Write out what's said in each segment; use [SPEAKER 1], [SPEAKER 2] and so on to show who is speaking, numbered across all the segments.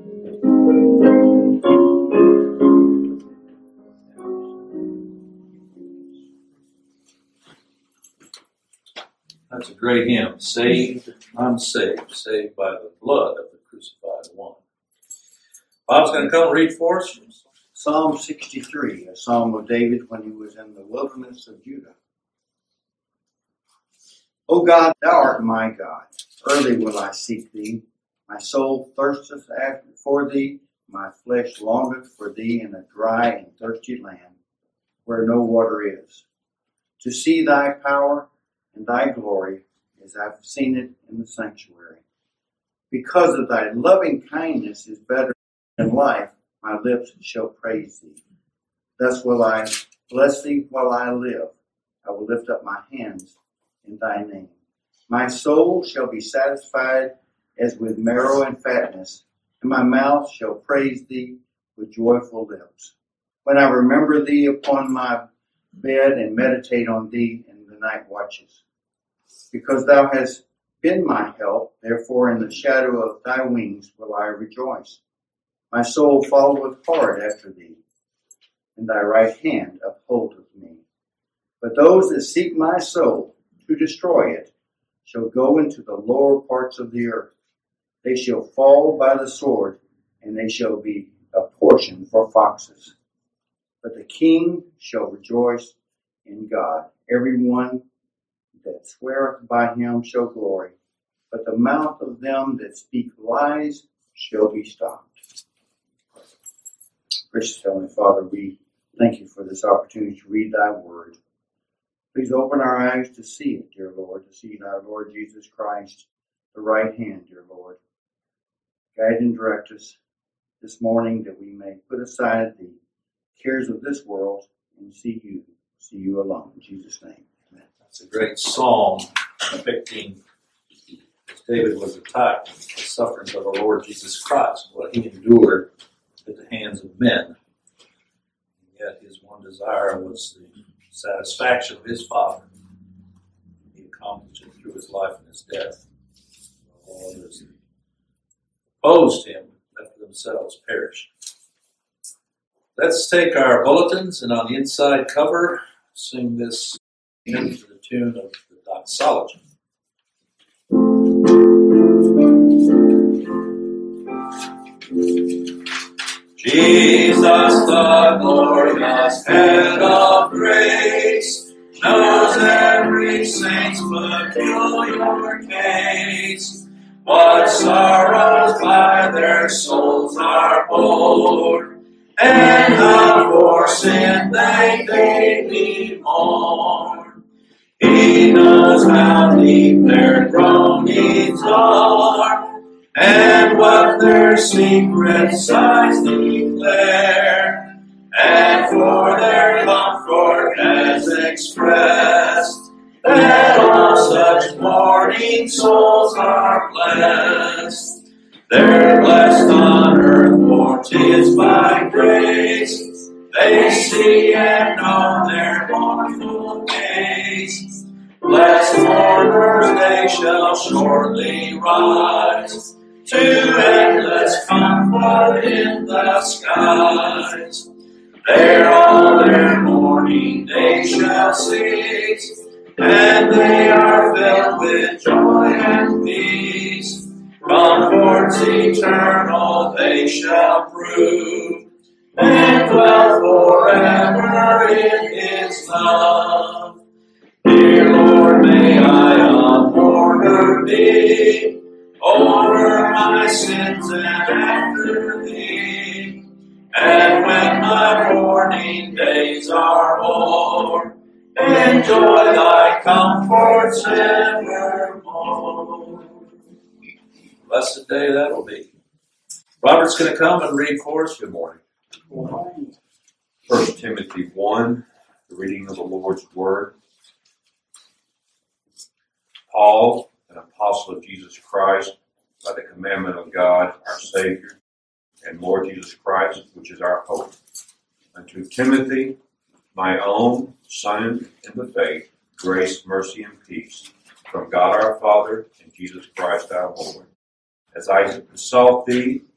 [SPEAKER 1] That's a great hymn. Saved, unsaved, saved by the blood of the crucified one. Bob's going to come read for us.
[SPEAKER 2] Psalm 63, a psalm of David when he was in the wilderness of Judah. O God, thou art my God. Early will I seek thee. My soul thirsteth for thee. My flesh longeth for thee in a dry and thirsty land, where no water is, to see thy power and thy glory, as I've seen it in the sanctuary. Because of thy loving kindness is better than life, my lips shall praise thee. Thus will I bless thee while I live. I will lift up my hands in thy name. My soul shall be satisfied as with marrow and fatness, and my mouth shall praise thee with joyful lips. When I remember thee upon my bed and meditate on thee in the night watches. Because thou hast been my help, therefore in the shadow of thy wings will I rejoice. My soul followeth hard after thee, and thy right hand upholdeth me. But those that seek my soul to destroy it shall go into the lower parts of the earth. They shall fall by the sword, and they shall be a portion for foxes. But the king shall rejoice in God. Every one that sweareth by him shall glory. But the mouth of them that speak lies shall be stopped. Gracious Heavenly Father, we thank you for this opportunity to read thy word. Please open our eyes to see it, dear Lord, to see our Lord Jesus Christ, the right hand, dear Lord. Guide and direct us this morning that we may put aside the cares of this world and see you alone. In Jesus' name, amen.
[SPEAKER 1] That's a great psalm depicting as David was attacked with the sufferings of our Lord Jesus Christ, what he endured at the hands of men. And yet his one desire was the satisfaction of his Father. He accomplished it through his life and his death. All others that opposed him left themselves perished. Let's take our bulletins and on the inside cover sing this hymn to the tune of the doxology. Jesus, the glorious head of grace, knows every saint's peculiar case. What sorrows by their souls are borne, and how for sin they daily mourn. He knows how deep their groanings are, and what their secret sighs declare, and for their comfort has expressed that all such mourning souls are blessed. They're blessed on earth, for 'tis by grace they see and know their mournful case. Blessed mourners, they shall shortly rise to endless comfort in the skies. There all their mourning they shall cease, and they are filled with joy and peace. Comforts eternal they shall prove, and dwell forever in his love. Dear Lord, may I a mourner be, over my sins and after thee. And when my mourning days are o'er, enjoy thy comforts evermore. Blessed day that'll be. Robert's going to come and read for us. Good morning.
[SPEAKER 3] 1 Timothy 1, the reading of the Lord's Word. Paul, an apostle of Jesus Christ, by the commandment of God, our Savior, and Lord Jesus Christ, which is our hope. Unto Timothy, my own son in the faith, grace, mercy, and peace, from God our Father and Jesus Christ our Lord. As I besought thee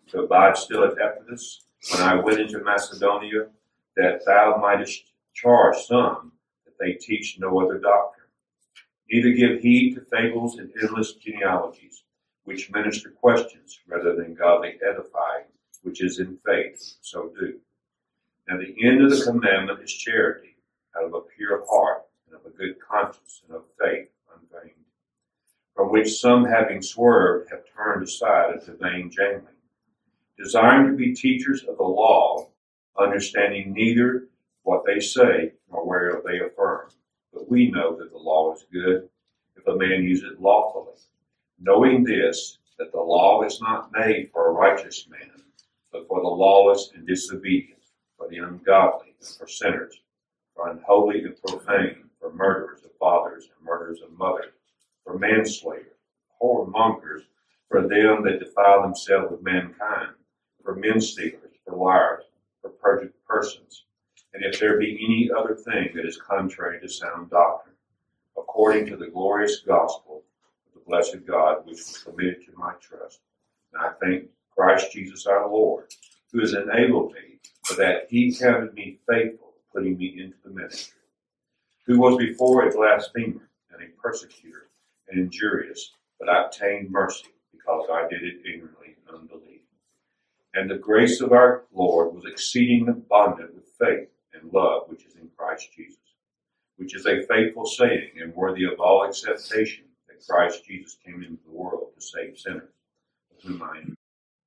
[SPEAKER 3] to abide still at Ephesus when I went into Macedonia, that thou mightest charge some that they teach no other doctrine. Neither give heed to fables and endless genealogies, which minister questions rather than godly edifying, which is in faith, so do. Now the end of the commandment is charity, out of a pure heart, and of a good conscience, and of faith unfeigned, from which some, having swerved, have turned aside into vain jangling, desiring to be teachers of the law, understanding neither what they say nor whereof they affirm. But we know that the law is good, if a man use it lawfully, knowing this, that the law is not made for a righteous man, but for the lawless and disobedient, for the ungodly, and for sinners, for unholy and profane, for murderers of fathers and murderers of mothers, for manslayers, whoremongers, for them that defile themselves with mankind, for men stealers, for liars, for perjured persons, and if there be any other thing that is contrary to sound doctrine, according to the glorious gospel of the blessed God, which was committed to my trust. And I thank Christ Jesus our Lord, who has enabled me, for that he counted me faithful, putting me into the ministry, who was before a blasphemer and a persecutor and injurious, but I obtained mercy, because I did it ignorantly in unbelief. And the grace of our Lord was exceeding abundant with faith and love which is in Christ Jesus, which is a faithful saying and worthy of all acceptation, that Christ Jesus came into the world to save sinners, of whom I am.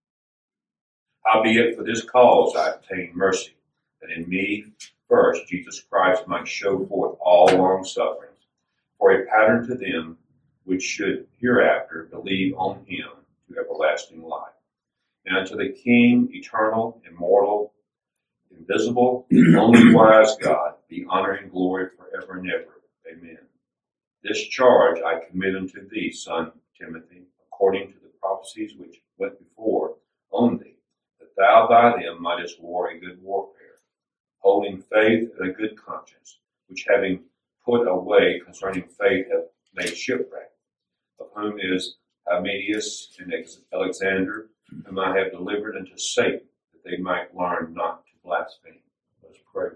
[SPEAKER 3] Howbeit for this cause I obtained mercy, that in me first Jesus Christ might show forth all long sufferings, for a pattern to them which should hereafter believe on him to everlasting life. And unto the King, eternal, immortal, invisible, and only wise God, be honor and glory forever and ever. Amen. This charge I commit unto thee, son Timothy, according to the prophecies which went before on thee, that thou by them mightest war a good warfare, holding faith and a good conscience, which having put away concerning faith have made shipwreck, of whom is Hymenaeus and Alexander, whom I have delivered unto Satan, that they might learn not to blaspheme. Let us pray.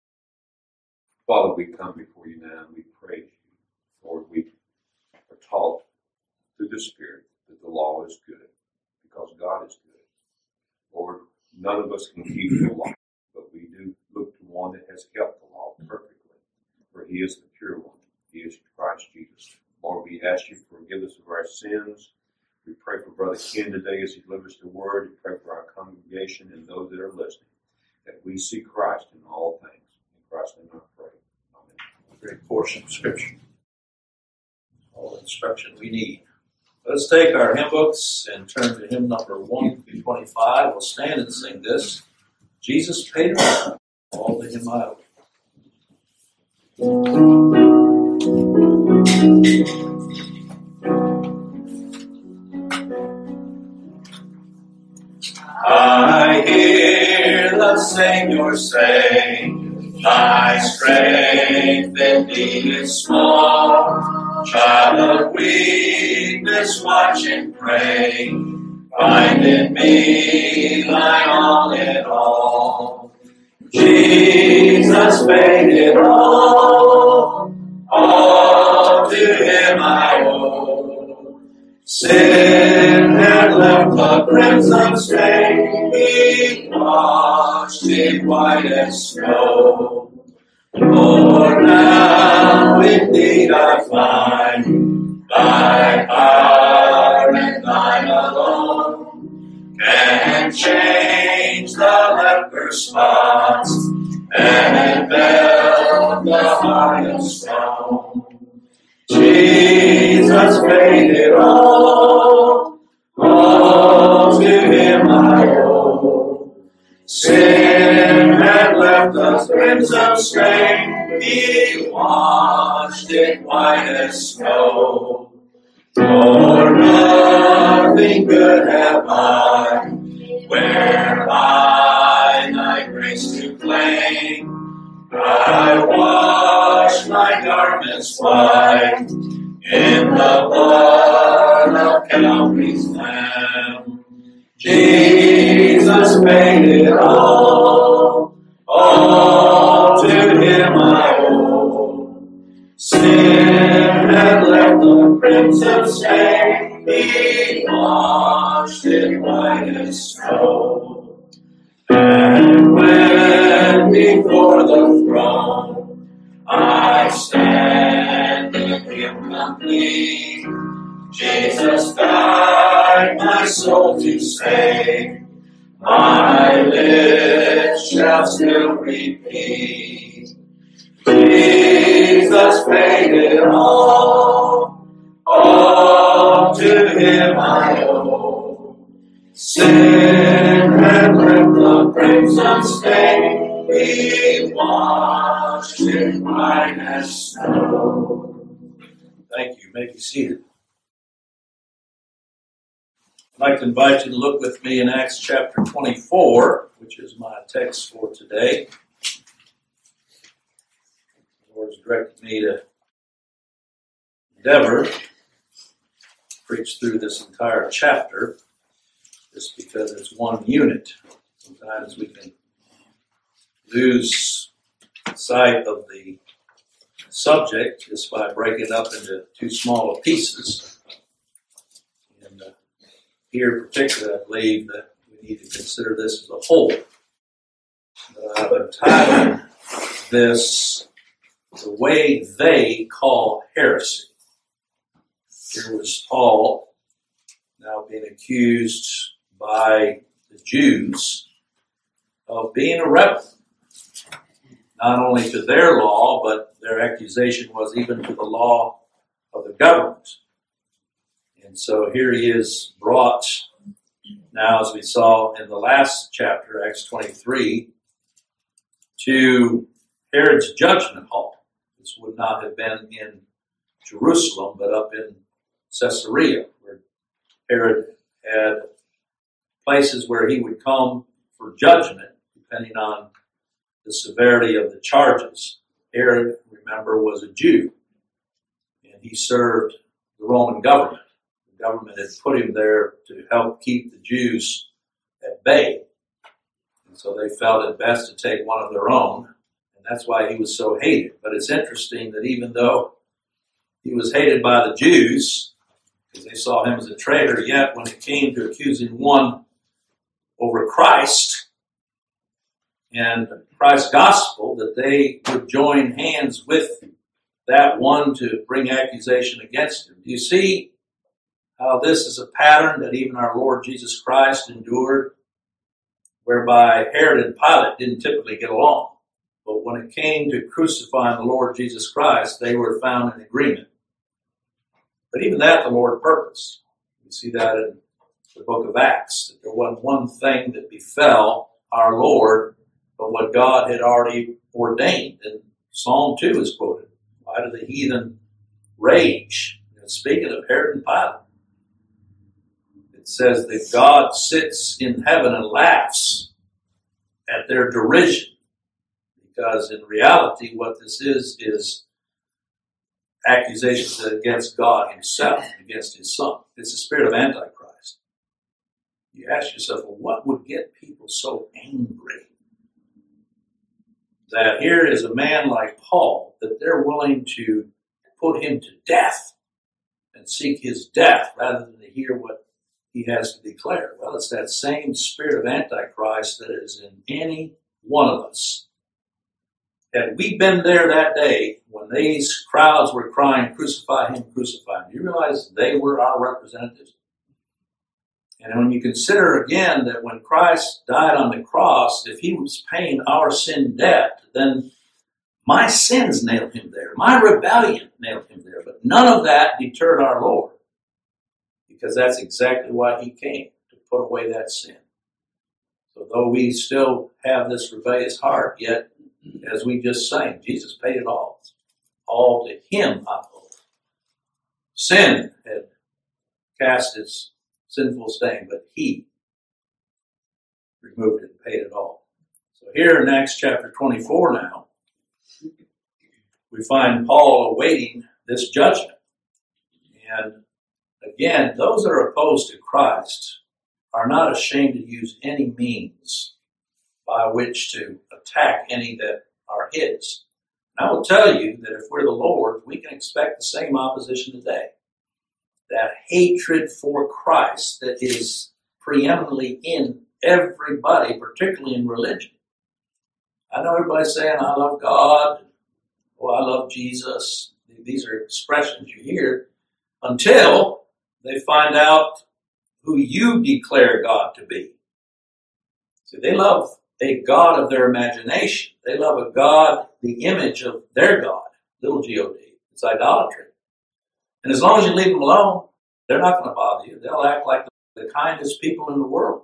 [SPEAKER 3] Father, we come before you now and we praise you. Lord, we are taught through the Spirit that the law is good, because God is good. Lord, none of us can keep the law, but we do look to one that has kept the law perfectly, for he is the pure one. He is Christ Jesus. Lord, we ask you to forgive us of our sins. We pray for Brother Ken today as he delivers the word. We pray for our congregation and those that are listening, that we see Christ in all things. In Christ's name I pray. Amen.
[SPEAKER 1] Great portion of Scripture. All the instruction we need. Let's take our hymn books and turn to hymn number 125. We'll stand and sing this. Jesus paid it all. All to him I owe.
[SPEAKER 4] I hear the Savior say, thy strength indeed is small. Child of weakness, watch and pray. Find in me thine all in all. Jesus paid it all to him I owe. Sin had left the crimson stain, he washed it white as snow. Lord, now indeed I find thy power and thine alone can change the leper's spots and melt the heart of stone. Jesus paid it all to him I owe. Sin had left us crimson stain, he washed it white as snow. For nothing good have I, whereby thy grace to claim. I wash my garments white in the blood of Calvary's Lamb. Jesus Jesus paid it all to him I owe. Sin had left the crimson stain, he washed it white as snow. And when before the throne I stand in him complete, Jesus died my soul to save. My lips shall still repeat, Jesus paid it all to him I owe. Sin had left the crimson stain, he washed it white as snow.
[SPEAKER 1] Thank you. You may be seated. I'd like to invite you to look with me in Acts chapter 24, which is my text for today. The Lord has directed me to endeavor to preach through this entire chapter, just because it's one unit. Sometimes we can lose sight of the subject just by breaking it up into too small of pieces. And here particularly, I believe that we need to consider this as a whole. But I've entitled this, The Way They Call Heresy. Here was Paul now being accused by the Jews of being a rebel. Not only to their law, but their accusation was even to the law of the government. And so here he is brought, now as we saw in the last chapter, Acts 23, to Herod's judgment hall. This would not have been in Jerusalem, but up in Caesarea, where Herod had places where he would come for judgment, depending on the severity of the charges. Herod, remember, was a Jew, and he served the Roman government. The government had put him there to help keep the Jews at bay. And so they felt it best to take one of their own, and that's why he was so hated. But it's interesting that even though he was hated by the Jews, because they saw him as a traitor, yet when it came to accusing one over Christ and Christ's gospel, that they would join hands with that one to bring accusation against him. Do you see how this is a pattern that even our Lord Jesus Christ endured, whereby Herod and Pilate didn't typically get along. But when it came to crucifying the Lord Jesus Christ, they were found in agreement. But even that the Lord purposed. You see that in the book of Acts, that there wasn't one thing that befell our Lord, but what God had already ordained. And Psalm 2 is quoted. Why do the heathen rage? And speaking of Herod and Pilate, it says that God sits in heaven and laughs at their derision. Because in reality, what this is accusations against God himself, against his son. It's the spirit of Antichrist. You ask yourself, well, what would get people so angry? That here is a man like Paul, that they're willing to put him to death and seek his death rather than to hear what he has to declare. Well, it's that same spirit of Antichrist that is in any one of us. Had we been there that day when these crowds were crying, crucify him, do you realize they were our representatives? And when you consider again that when Christ died on the cross, if he was paying our sin debt, then my sins nailed him there. My rebellion nailed him there. But none of that deterred our Lord. Because that's exactly why he came, to put away that sin. So though we still have this rebellious heart, yet, as we just sang, Jesus paid it all. All to him I owe. Sin had cast its sinful stain, but he removed it and paid it all. So here in Acts chapter 24 now, we find Paul awaiting this judgment. And again, those that are opposed to Christ are not ashamed to use any means by which to attack any that are his. And I will tell you that if we're the Lord, we can expect the same opposition today. That hatred for Christ that is preeminently in everybody, particularly in religion. I know everybody's saying, I love God, or I love Jesus. These are expressions you hear until they find out who you declare God to be. See, they love a God of their imagination. They love a God, the image of their God, little God. It's idolatry. And as long as you leave them alone, they're not going to bother you. They'll act like the kindest people in the world.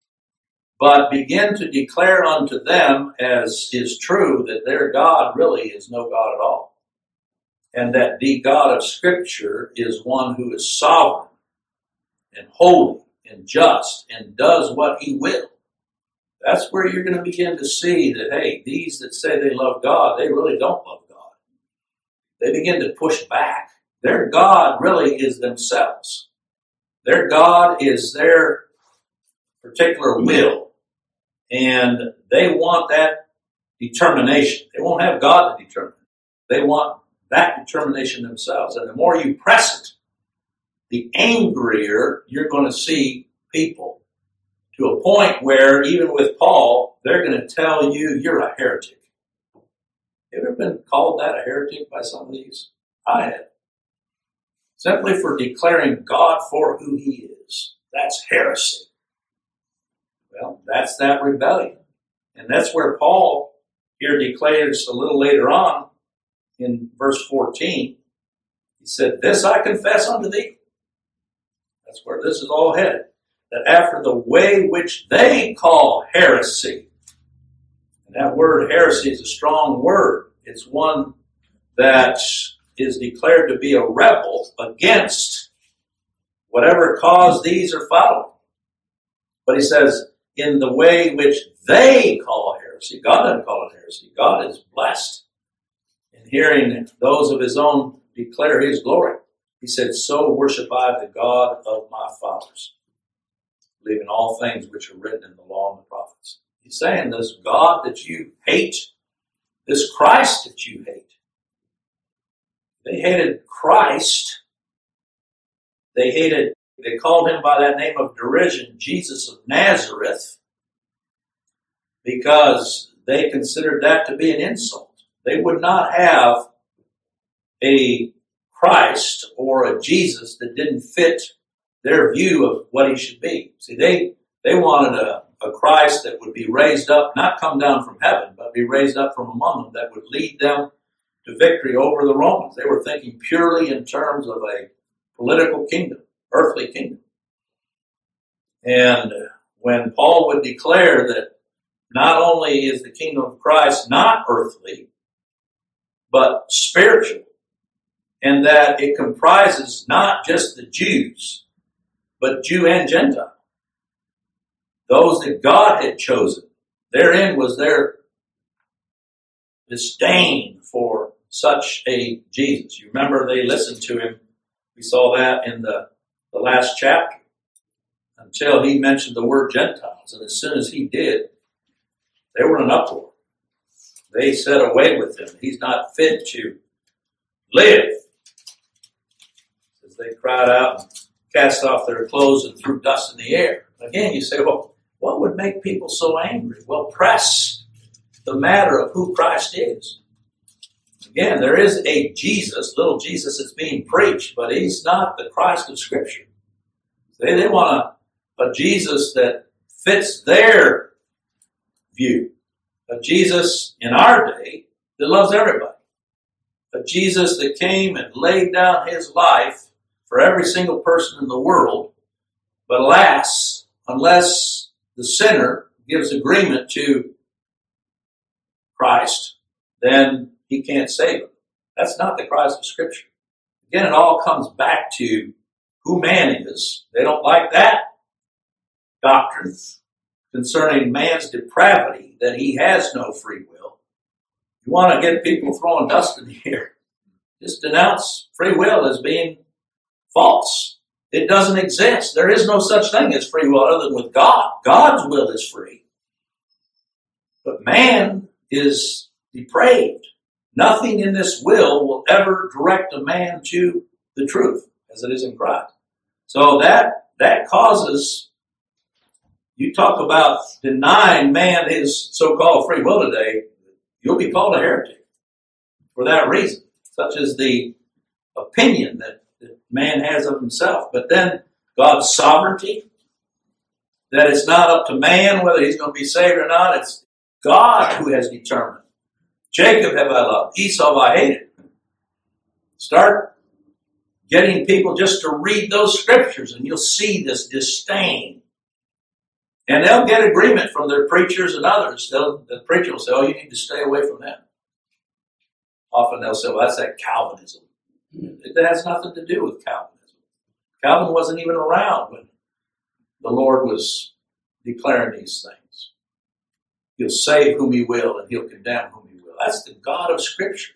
[SPEAKER 1] But begin to declare unto them, as is true, that their God really is no God at all. And that the God of Scripture is one who is sovereign and holy and just and does what he will. That's where you're going to begin to see that, hey, these that say they love God, they really don't love God. They begin to push back. Their God really is themselves. Their God is their particular will. And they want that determination. They won't have God to determine. They want that determination themselves. And the more you press it, the angrier you're going to see people, to a point where, even with Paul, they're going to tell you you're a heretic. You ever been called that, a heretic, by some of these? I have. Simply for declaring God for who he is. That's heresy. Well, that's that rebellion. And that's where Paul here declares a little later on in verse 14. He said, this I confess unto thee. That's where this is all headed. That after the way which they call heresy, and that word heresy is a strong word. It's one that is declared to be a rebel against whatever cause these are following. But he says, in the way which they call heresy, God doesn't call it heresy. God is blessed in hearing those of his own declare his glory. He said, so worship I the God of my fathers, believing all things which are written in the law and the prophets. He's saying this God that you hate, this Christ that you hate. They hated Christ. They called him by that name of derision, Jesus of Nazareth, because they considered that to be an insult. They would not have a Christ or a Jesus that didn't fit their view of what he should be. See, they wanted a Christ that would be raised up, not come down from heaven, but be raised up from among them, that would lead them to victory over the Romans. They were thinking purely in terms of a political kingdom, earthly kingdom. And when Paul would declare that not only is the kingdom of Christ not earthly, but spiritual, and that it comprises not just the Jews, but Jew and Gentile. Those that God had chosen. Therein was their disdain for such a Jesus. You remember they listened to him. We saw that in the last chapter. Until he mentioned the word Gentiles. And as soon as he did, they were in an uproar. They said away with him. He's not fit to live. As they cried out and cast off their clothes and threw dust in the air. Again, you say, well, what would make people so angry? Well, press the matter of who Christ is. Again, there is a Jesus, little Jesus, that's being preached, but he's not the Christ of Scripture. They want a Jesus that fits their view. A Jesus in our day that loves everybody. A Jesus that came and laid down his life for every single person in the world. But alas, unless the sinner gives agreement to Christ, then he can't save him. That's not the Christ of Scripture. Again, it all comes back to who man is. They don't like that doctrine concerning man's depravity, that he has no free will. You want to get people throwing dust in the air, just denounce free will as being false. It doesn't exist. There is no such thing as free will other than with God. God's will is free. But man is depraved. Nothing in this will ever direct a man to the truth as it is in Christ. So that causes, you talk about denying man his so-called free will today, you'll be called a heretic for that reason, such as the opinion that man has of himself. But then God's sovereignty, that it's not up to man whether he's going to be saved or not. It's God who has determined. Jacob have I loved, Esau have I hated. Start getting people just to read those scriptures and you'll see this disdain. And they'll get agreement from their preachers and others. The preacher will say, oh, you need to stay away from them. Often they'll say, well, that's that Calvinism. It has nothing to do with Calvinism. Calvin wasn't even around when the Lord was declaring these things. He'll save whom he will and he'll condemn whom he will. That's the God of Scripture.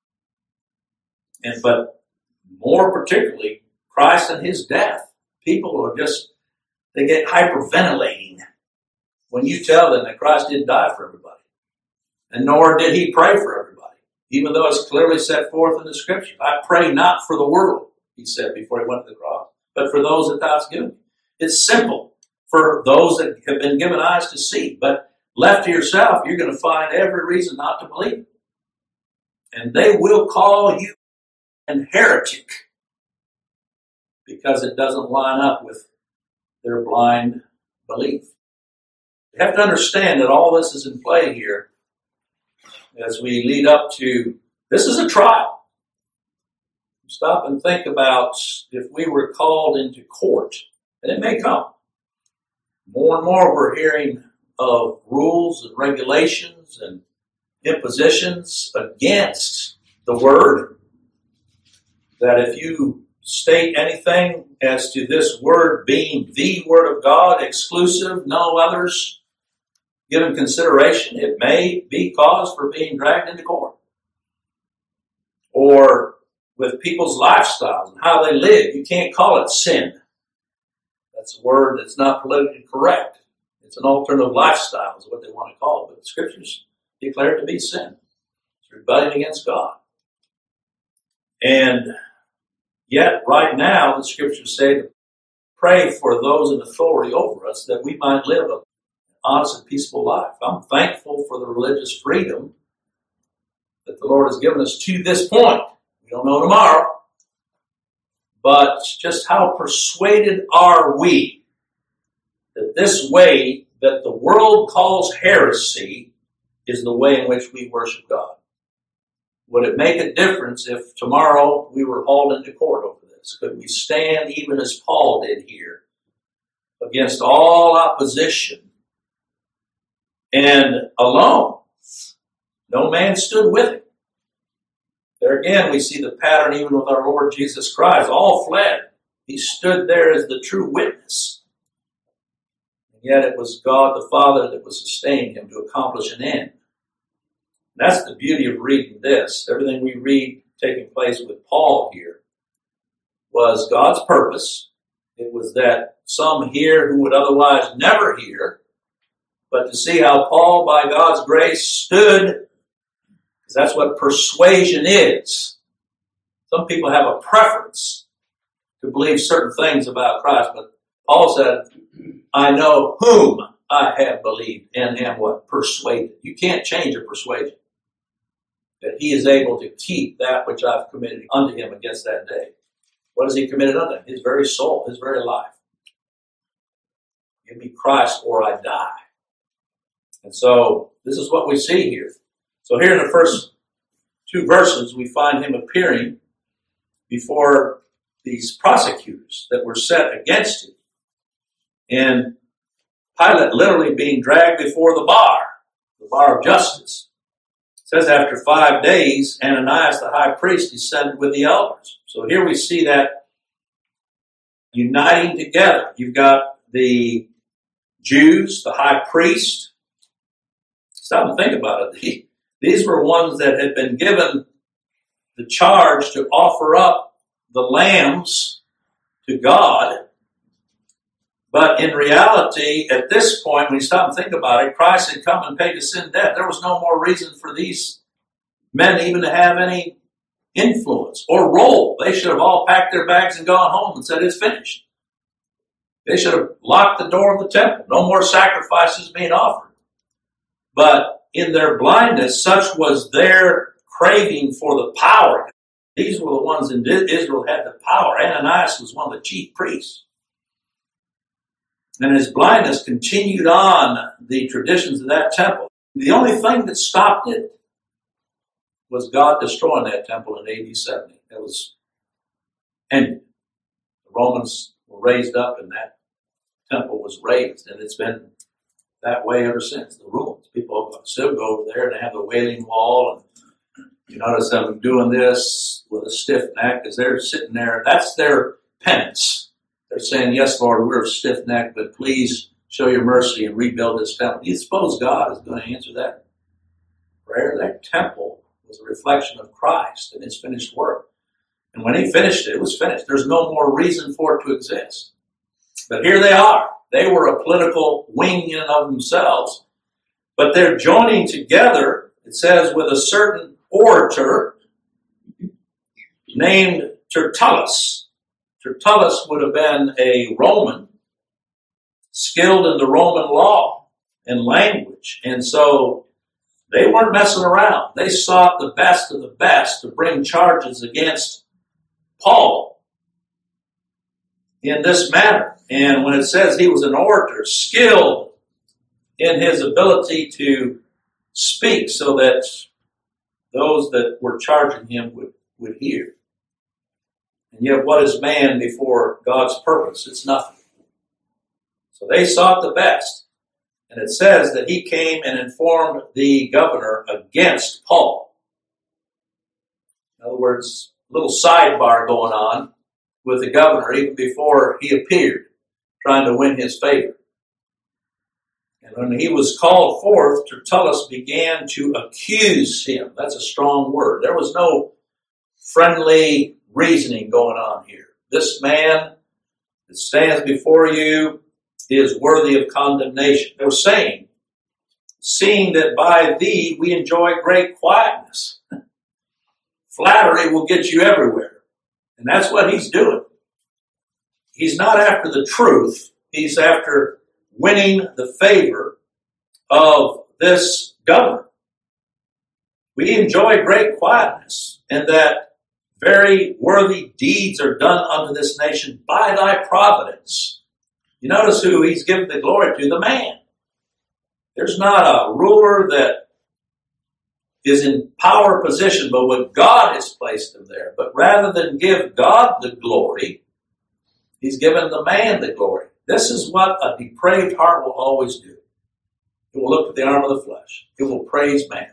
[SPEAKER 1] But more particularly, Christ and his death. People are they get hyperventilating when you tell them that Christ didn't die for everybody. And nor did he pray for everybody, even though it's clearly set forth in the Scripture. I pray not for the world, he said before he went to the cross, but for those that God's given me. It's simple for those that have been given eyes to see. But left to yourself, you're going to find every reason not to believe. And they will call you an heretic because it doesn't line up with their blind belief. You have to understand that all this is in play here as we lead up to, this is a trial. You stop and think about if we were called into court, and it may come. More and more we're hearing of rules and regulations and impositions against the Word, that if you state anything as to this Word being the Word of God, exclusive, no others given consideration, it may be cause for being dragged into court. Or with people's lifestyles and how they live, you can't call it sin. That's a word that's not politically correct. It's an alternative lifestyle is what they want to call it. But the Scriptures declare it to be sin. It's rebellion against God. And yet, right now, the Scriptures say to pray for those in authority over us that we might live an honest and peaceful life. I'm thankful for the religious freedom that the Lord has given us to this point. We don't know tomorrow. But just how persuaded are we that this way that the world calls heresy is the way in which we worship God? Would it make a difference if tomorrow we were hauled into court over this? Could we stand even as Paul did here against all opposition and alone? No man stood with him. There again, we see the pattern even with our Lord Jesus Christ. All fled. He stood there as the true witness. And yet it was God the Father that was sustaining him to accomplish an end. And that's the beauty of reading this. Everything we read taking place with Paul here was God's purpose. It was that some hear who would otherwise never hear, but to see how Paul, by God's grace, stood. Because that's what persuasion is. Some people have a preference to believe certain things about Christ, but Paul said, I know whom I have believed and am what? Persuaded. You can't change a persuasion. That he is able to keep that which I've committed unto him against that day. What has he committed unto him? His very soul, his very life. Give me Christ or I die. And so this is what we see here. So here in the first two verses, we find him appearing before these prosecutors that were set against him. And Pilate literally being dragged before the bar of justice. It says after 5 days, Ananias the high priest descended with the elders. So here we see that uniting together. You've got the Jews, the high priest. Stop and think about it. These were ones that had been given the charge to offer up the lambs to God. But in reality, at this point, when you stop and think about it, Christ had come and paid the sin debt. There was no more reason for these men even to have any influence or role. They should have all packed their bags and gone home and said, it's finished. They should have locked the door of the temple. No more sacrifices being offered. But in their blindness, such was their craving for the power. These were the ones in Israel had the power. Ananias was one of the chief priests. And his blindness continued on the traditions of that temple. The only thing that stopped it was God destroying that temple in AD 70. It was ended. The Romans were raised up and that temple was raised. And it's been that way ever since. The ruins. People still go over there and they have the Wailing Wall. And you notice them doing this with a stiff neck as they're sitting there. That's their penance. They're saying, yes, Lord, we're stiff-necked, but please show your mercy and rebuild this temple. Do you suppose God is going to answer that prayer? That temple was a reflection of Christ and his finished work. And when he finished it, it was finished. There's no more reason for it to exist. But here they are. They were a political wing in and of themselves. But they're joining together, it says, with a certain orator named Tertullus. Tertullus would have been a Roman, skilled in the Roman law and language. And so they weren't messing around. They sought the best of the best to bring charges against Paul in this manner. And when it says he was an orator, skilled in his ability to speak so that those that were charging him would hear. And yet what is man before God's purpose? It's nothing. So they sought the best. And it says that he came and informed the governor against Paul. In other words, a little sidebar going on with the governor even before he appeared, trying to win his favor. And when he was called forth, Tertullus began to accuse him. That's a strong word. There was no friendly reasoning going on here. This man that stands before you is worthy of condemnation. They were saying, seeing that by thee we enjoy great quietness. Flattery will get you everywhere. And that's what he's doing. He's not after the truth. He's after winning the favor of this governor. We enjoy great quietness, and that very worthy deeds are done unto this nation by thy providence. You notice who he's given the glory to, the man. There's not a ruler that is in power position, but what God has placed him there. But rather than give God the glory, he's given the man the glory. This is what a depraved heart will always do. It will look at the arm of the flesh. It will praise man.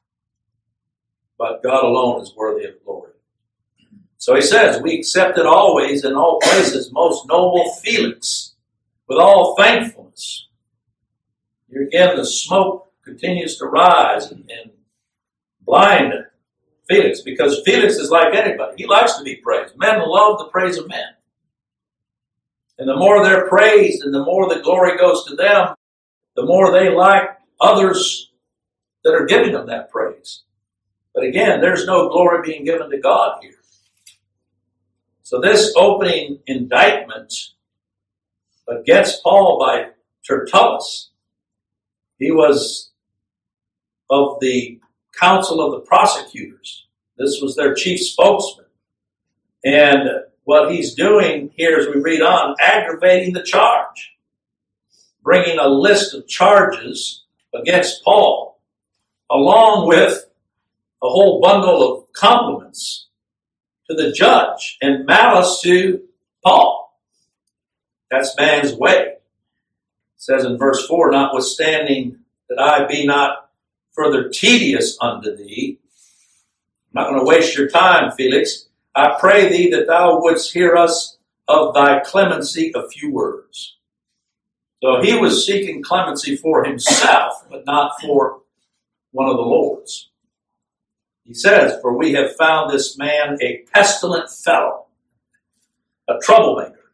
[SPEAKER 1] But God alone is worthy of glory. So he says, we accept it always in all places, most noble Felix, with all thankfulness. Here again, the smoke continues to rise and blind Felix, because Felix is like anybody. He likes to be praised. Men love the praise of men. And the more they're praised and the more the glory goes to them, the more they like others that are giving them that praise. But again, there's no glory being given to God here. So this opening indictment against Paul by Tertullus, he was of the council of the prosecutors. This was their chief spokesman. And what he's doing here as we read on, aggravating the charge, bringing a list of charges against Paul, along with a whole bundle of compliments to the judge and malice to Paul. That's man's way. It says in verse 4, notwithstanding that I be not further tedious unto thee. I'm not going to waste your time, Felix. I pray thee that thou wouldst hear us of thy clemency a few words. So he was seeking clemency for himself, but not for one of the Lord's. He says, for we have found this man a pestilent fellow, a troublemaker.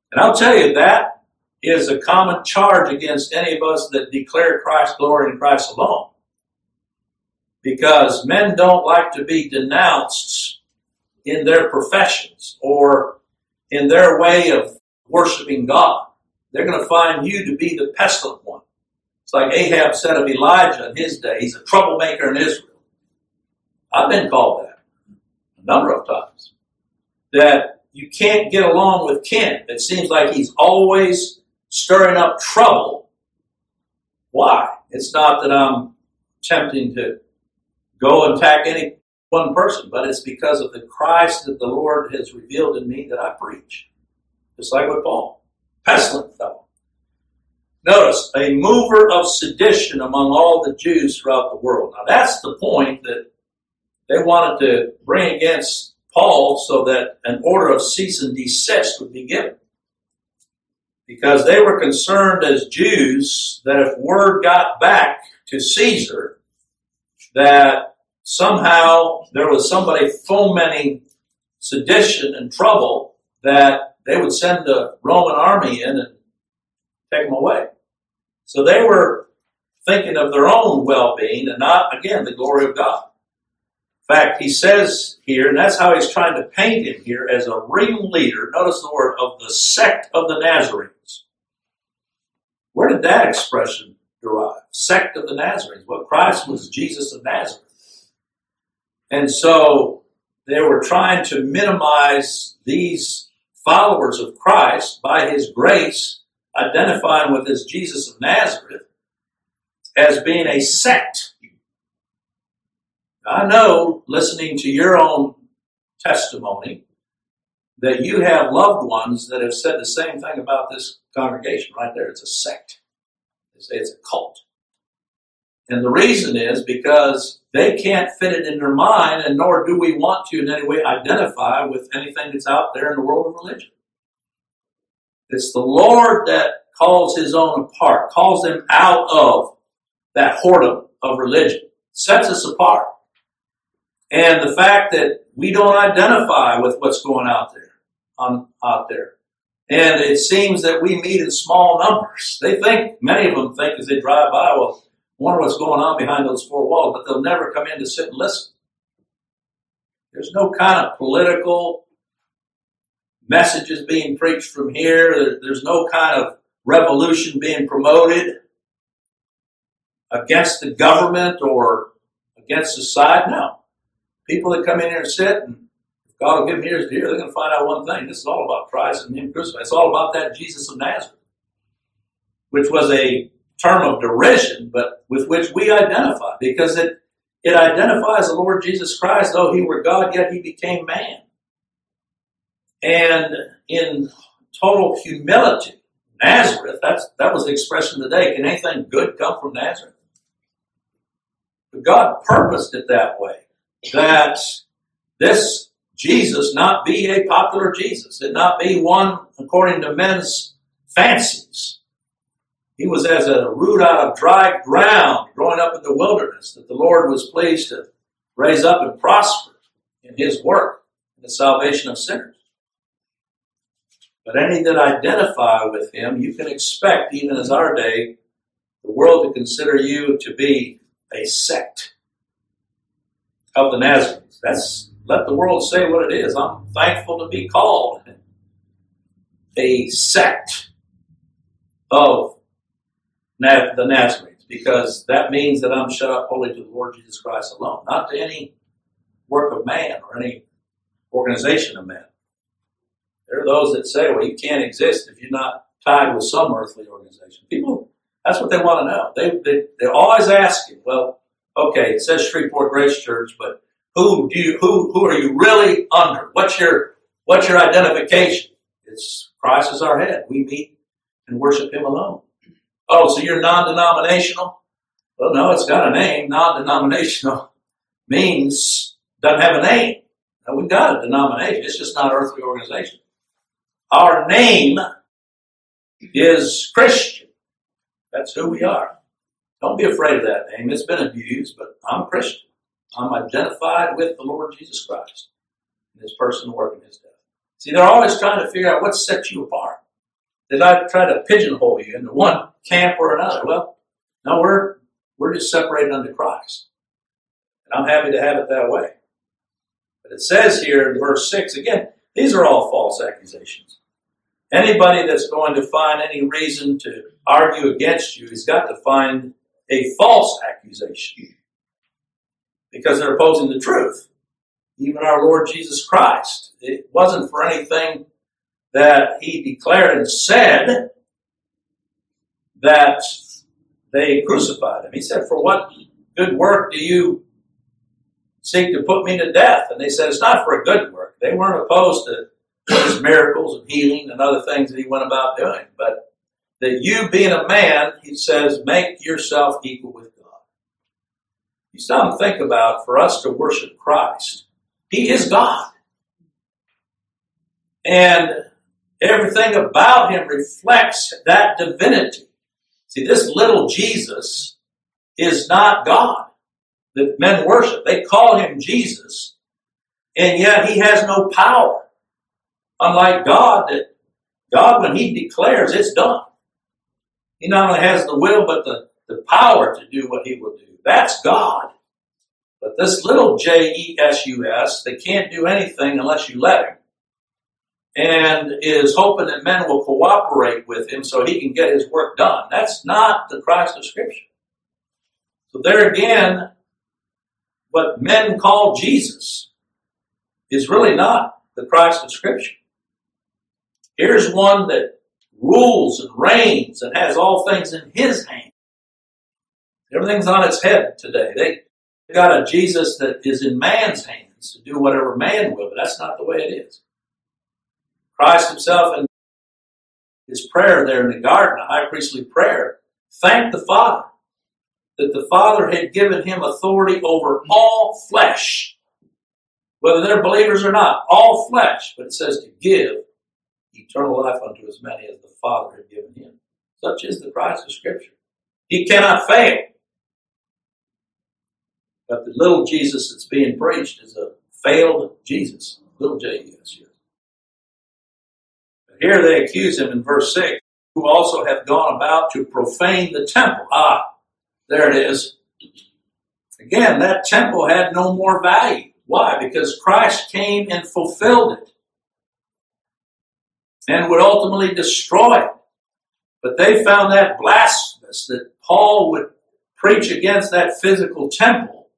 [SPEAKER 1] And I'll tell you, that is a common charge against any of us that declare Christ's glory in Christ alone. Because men don't like to be denounced in their professions or in their way of worshiping God. They're going to find you to be the pestilent one. It's like Ahab said of Elijah in his day, he's a troublemaker in Israel. I've been called that a number of times. That you can't get along with Ken. It seems like he's always stirring up trouble. Why? It's not that I'm attempting to go and attack any one person, but it's because of the Christ that the Lord has revealed in me that I preach. Just like with Paul. Pestilent fellow. Notice, a mover of sedition among all the Jews throughout the world. Now that's the point that they wanted to bring against Paul so that an order of cease and desist would be given. Because they were concerned as Jews that if word got back to Caesar that somehow there was somebody fomenting sedition and trouble, that they would send the Roman army in and take them away. So they were thinking of their own well-being and not, again, the glory of God. In fact, he says here, and that's how he's trying to paint him here, as a ringleader, notice the word, of the sect of the Nazarenes. Where did that expression derive? Sect of the Nazarenes. Well, Christ was Jesus of Nazareth. And so they were trying to minimize these followers of Christ by his grace, identifying with this Jesus of Nazareth as being a sect. I know, listening to your own testimony, that you have loved ones that have said the same thing about this congregation right there. It's a sect. They say it's a cult. And the reason is because they can't fit it in their mind, and nor do we want to in any way identify with anything that's out there in the world of religion. It's the Lord that calls his own apart, calls them out of that whoredom of religion, sets us apart. And the fact that we don't identify with what's going out there. And it seems that we meet in small numbers. Many of them think as they drive by, well, wonder what's going on behind those four walls, but they'll never come in to sit and listen. There's no kind of political messages being preached from here. There's no kind of revolution being promoted against the government or against society. No. People that come in here and sit, and if God will give them ears to hear, they're going to find out one thing. This is all about Christ and him crucified. It's all about that Jesus of Nazareth, which was a term of derision, but with which we identify, because it identifies the Lord Jesus Christ. Though he were God, yet he became man. And in total humility, Nazareth, that was the expression of the day. Can anything good come from Nazareth? But God purposed it that way, that this Jesus not be a popular Jesus. It not be one according to men's fancies. He was as a root out of dry ground growing up in the wilderness that the Lord was pleased to raise up and prosper in his work, in the salvation of sinners. But any that identify with him, you can expect, even as our day, the world to consider you to be a sect of the Nazarenes. Let the world say what it is. I'm thankful to be called a sect of the Nazarenes, because that means that I'm shut up wholly to the Lord Jesus Christ alone, not to any work of man or any organization of man. There are those that say, well, you can't exist if you're not tied with some earthly organization. People, that's what they want to know. They're always asking, well, okay, it says Shreveport Grace Church, but who are you really under? What's your identification? It's Christ is our head. We meet and worship him alone. Oh, so you're non-denominational? Well, no, it's got a name. Non-denominational doesn't have a name. Now, we've got a denomination. It's just not an earthly organization. Our name is Christian. That's who we are. Don't be afraid of that name. It's been abused, but I'm a Christian. I'm identified with the Lord Jesus Christ and his person, work, and his death. See, they're always trying to figure out what sets you apart. They like try to pigeonhole you into one camp or another. Well, no, we're just separated unto Christ. And I'm happy to have it that way. But it says here in verse 6, again, these are all false accusations. Anybody that's going to find any reason to argue against you has got to find a false accusation. Because they're opposing the truth. Even our Lord Jesus Christ. It wasn't for anything that he declared and said that they crucified him. He said, for what good work do you seek to put me to death? And they said, it's not for a good work. They weren't opposed to his miracles and healing and other things that he went about doing. But that you being a man, he says, make yourself equal with God. You stop and think about, for us to worship Christ, he is God. And everything about him reflects that divinity. See, this little Jesus is not God that men worship. They call him Jesus, and yet he has no power. Unlike God, that God, when he declares, it's done. He not only has the will, but the power to do what he will do. That's God. But this little Jesus, they can't do anything unless you let him. And is hoping that men will cooperate with him so he can get his work done. That's not the Christ of Scripture. So there again, what men call Jesus is really not the Christ of Scripture. Here's one that rules and reigns and has all things in his hand. Everything's on its head today. They got a Jesus that is in man's hands to do whatever man will, but that's not the way it is. Christ himself in his prayer there in the garden, a high priestly prayer, thanked the Father that the Father had given him authority over all flesh, whether they're believers or not, all flesh. But it says to give eternal life unto as many as the Father had given him. Such is the Christ of Scripture. He cannot fail. But the little Jesus that's being preached is a failed Jesus. Little Jesus. Here they accuse him in verse 6, who also hath gone about to profane the temple. There it is. Again, that temple had no more value. Why? Because Christ came and fulfilled it and would ultimately destroy it. But they found that blasphemous, that Paul would preach against that physical temple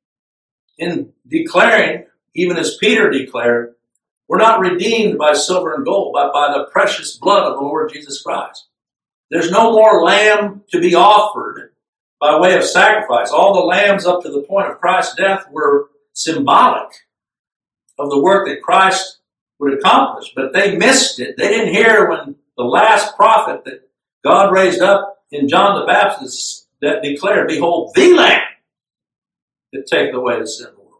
[SPEAKER 1] in declaring, even as Peter declared, we're not redeemed by silver and gold, but by the precious blood of the Lord Jesus Christ. There's no more lamb to be offered by way of sacrifice. All the lambs up to the point of Christ's death were symbolic of the work that Christ would accomplish. But they missed it. They didn't hear when the last prophet that God raised up in John the Baptist that declared, behold, the Lamb that taketh away the sin of the world.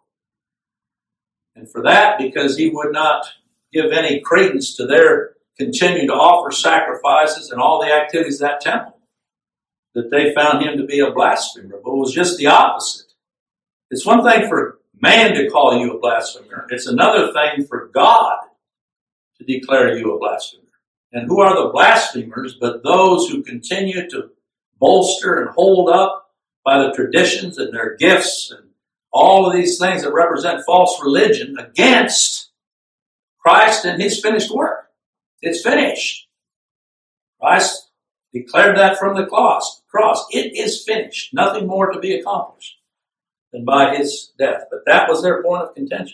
[SPEAKER 1] And for that, because he would not give any credence to their continue to offer sacrifices and all the activities of that temple, that they found him to be a blasphemer. But it was just the opposite. It's one thing for man to call you a blasphemer. It's another thing for God to declare you a blasphemer. And who are the blasphemers but those who continue to bolster and hold up by the traditions and their gifts and all of these things that represent false religion against Christ and his finished work. It's finished. Christ declared that from the cross. It is finished. Nothing more to be accomplished than by his death. But that was their point of contention.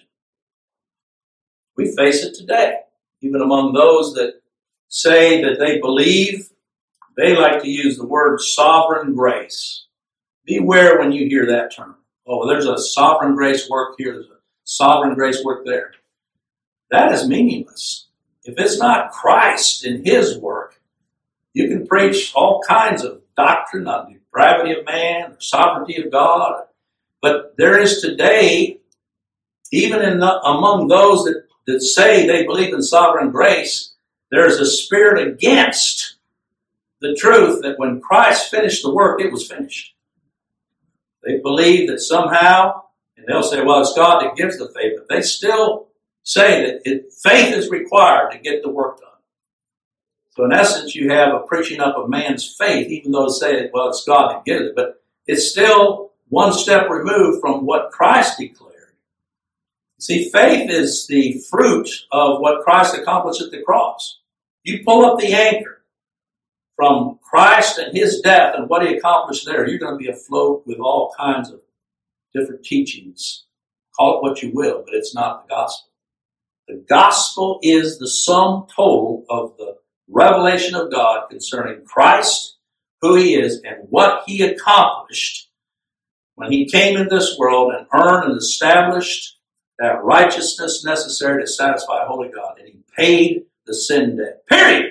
[SPEAKER 1] We face it today. Even among those that say that they believe, they like to use the word sovereign grace. Beware when you hear that term. Oh, there's a sovereign grace work here, there's a sovereign grace work there. That is meaningless. If it's not Christ in his work, you can preach all kinds of doctrine on the depravity of man, the sovereignty of God. But there is today, even among those that say they believe in sovereign grace, there's a spirit against the truth that when Christ finished the work, it was finished. They believe that somehow, and they'll say, well, it's God that gives the faith, but they still say that faith is required to get the work done. So in essence, you have a preaching up of man's faith, even though it's saying, well, it's God that gives it, but it's still one step removed from what Christ declared. See, faith is the fruit of what Christ accomplished at the cross. You pull up the anchor from Christ and his death and what he accomplished there, you're going to be afloat with all kinds of different teachings. Call it what you will, but it's not the gospel. The gospel is the sum total of the revelation of God concerning Christ, who he is, and what he accomplished when he came into this world and earned and established that righteousness necessary to satisfy a holy God. And he paid the sin debt. Period.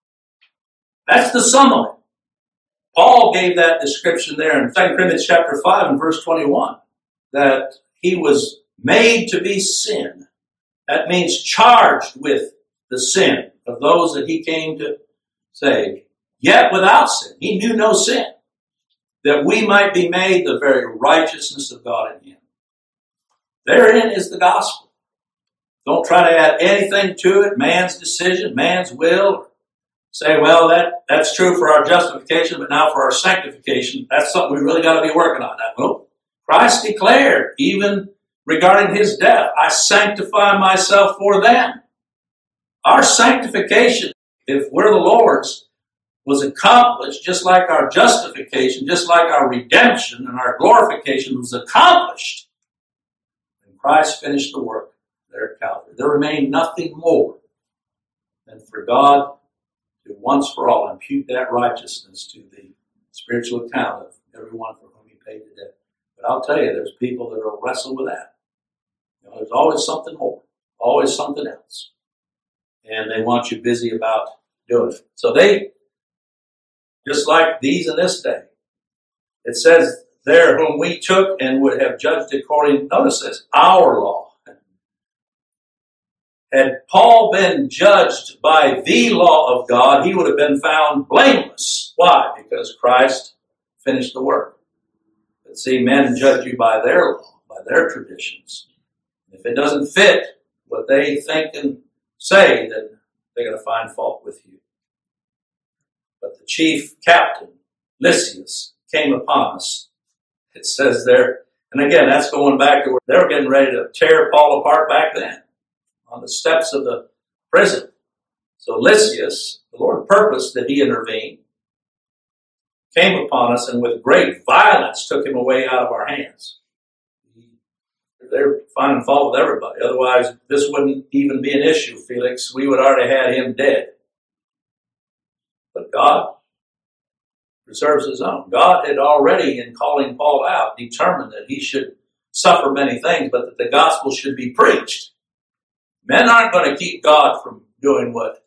[SPEAKER 1] That's the sum of it. Paul gave that description there in 2 Corinthians chapter 5 and verse 21, that he was made to be sin. That means charged with the sin of those that he came to save, yet without sin. He knew no sin, that we might be made the very righteousness of God in him. Therein is the gospel. Don't try to add anything to it, man's decision, man's will. Say, well, that's true for our justification, but now for our sanctification, that's something we really got to be working on. Well, Christ declared, even regarding his death, I sanctify myself for them. Our sanctification, if we're the Lord's, was accomplished just like our justification, just like our redemption and our glorification was accomplished. And Christ finished the work there at Calvary. There remained nothing more than for God to once for all impute that righteousness to the spiritual account of everyone for whom he paid the debt. But I'll tell you, there's people that will wrestle with that. There's always something more, always something else. And they want you busy about doing it. So they, just like these in this day, it says there, whom we took and would have judged according, notice this, our law. Had Paul been judged by the law of God, he would have been found blameless. Why? Because Christ finished the work. But see, men judge you by their law, by their traditions. If it doesn't fit what they think and say, then they're going to find fault with you. But the chief captain, Lysias, came upon us. It says there, and again, that's going back to where they were getting ready to tear Paul apart back then, on the steps of the prison. So Lysias, the Lord purposed that he intervene, came upon us, and with great violence took him away out of our hands. They're finding fault with everybody. Otherwise, this wouldn't even be an issue, Felix. We would already had him dead. But God preserves his own. God had already, in calling Paul out, determined that he should suffer many things, but that the gospel should be preached. Men aren't going to keep God from doing what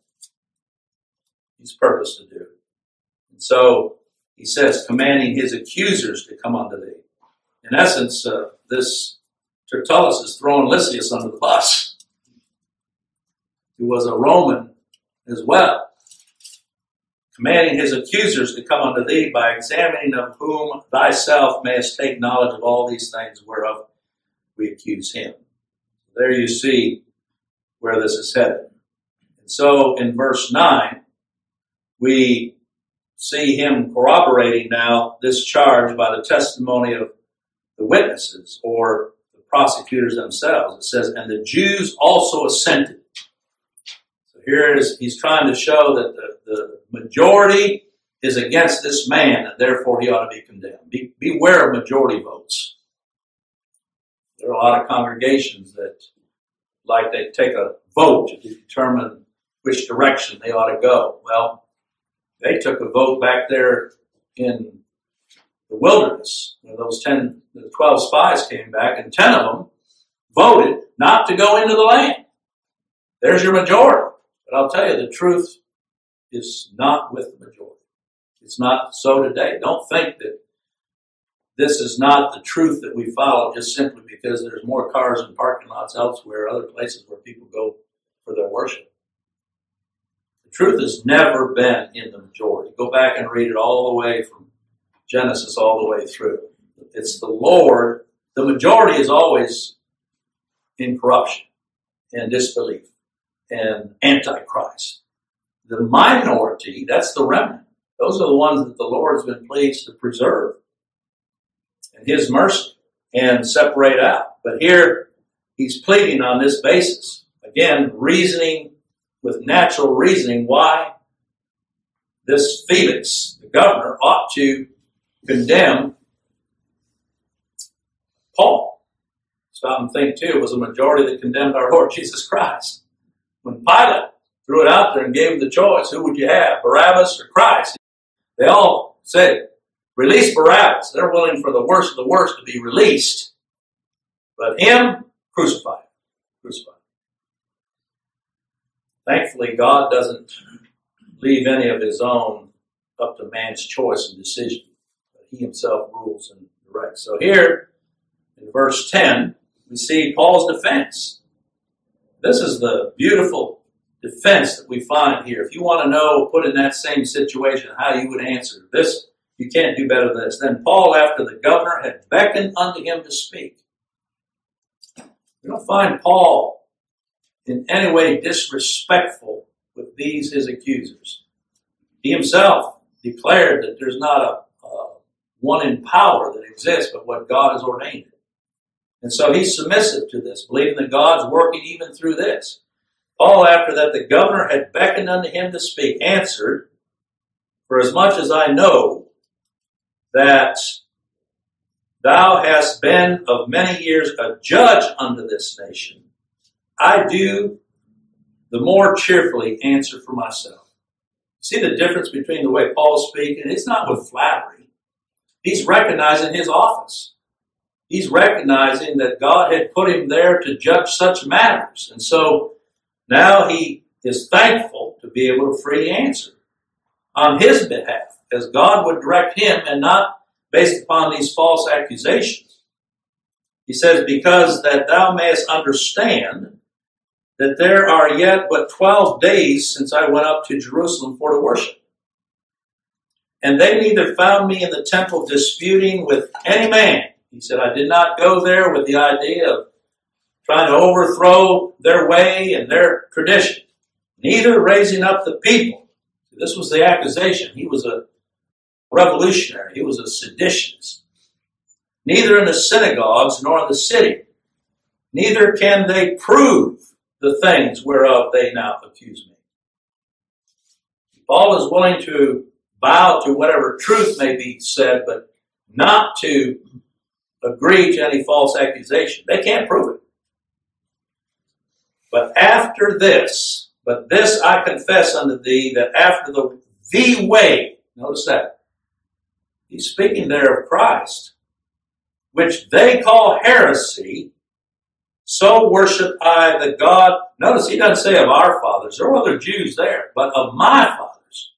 [SPEAKER 1] he's purposed to do. And so he says, commanding his accusers to come unto thee. In essence, this Tertullus is throwing Lysias under the bus, who was a Roman as well. Commanding his accusers to come unto thee by examining of whom thyself mayest take knowledge of all these things whereof we accuse him. There you see where this is headed. And so in verse 9, we see him corroborating now this charge by the testimony of the witnesses or the prosecutors themselves. It says, and the Jews also assented. So here it is, he's trying to show that the majority is against this man, and therefore he ought to be condemned. Beware of majority votes. There are a lot of congregations that like they take a vote to determine which direction they ought to go. Well, they took a vote back there in the wilderness. The 12 spies came back, and 10 of them voted not to go into the land. There's your majority. But I'll tell you, the truth is not with the majority. It's not so today. Don't think that this is not the truth that we follow just simply because there's more cars and parking lots elsewhere, other places where people go for their worship. The truth has never been in the majority. Go back and read it all the way from Genesis all the way through. It's the Lord. The majority is always in corruption and disbelief and antichrist. the minority, that's the remnant. Those are the ones that the Lord has been pleased to preserve in His mercy and separate out. But here, He's pleading on this basis. Again, reasoning with natural reasoning why this Felix, the governor, ought to condemn Paul. Stop and think, too. It was a majority that condemned our Lord Jesus Christ. When Pilate threw it out there and gave him the choice, who would you have, Barabbas or Christ? They all said, release Barabbas. They're willing for the worst of the worst to be released. But him, crucify. Crucify. Thankfully, God doesn't leave any of His own up to man's choice and decision. He Himself rules and directs. So here, in verse 10, we see Paul's defense. This is the beautiful defense that we find here. If you want to know, put in that same situation, how you would answer this, you can't do better than this. Then Paul, after the governor had beckoned unto him to speak. We don't find Paul in any way disrespectful with these his accusers. He himself declared that there's not a one in power that exists but what God has ordained. And so he's submissive to this, believing that God's working even through this. Paul, after that the governor had beckoned unto him to speak, answered, for as much as I know that thou hast been of many years a judge unto this nation, I do the more cheerfully answer for myself. See the difference between the way Paul's speaking? It's not with flattery. He's recognizing his office. He's recognizing that God had put him there to judge such matters. And so now he is thankful to be able to freely answer on his behalf, as God would direct him and not based upon these false accusations. He says, because that thou mayest understand that there are yet but 12 days since I went up to Jerusalem for to worship. And they neither found me in the temple disputing with any man. He said, I did not go there with the idea of trying to overthrow their way and their tradition, neither raising up the people. This was the accusation. He was a revolutionary. He was a seditionist. Neither in the synagogues nor in the city. Neither can they prove the things whereof they now accuse me. Paul is willing to bow to whatever truth may be said, but not to agree to any false accusation. They can't prove it. But after this, but this I confess unto thee, that after the way, notice that, he's speaking there of Christ, which they call heresy, so worship I the God. Notice he doesn't say of our fathers. There were other Jews there, but of my fathers.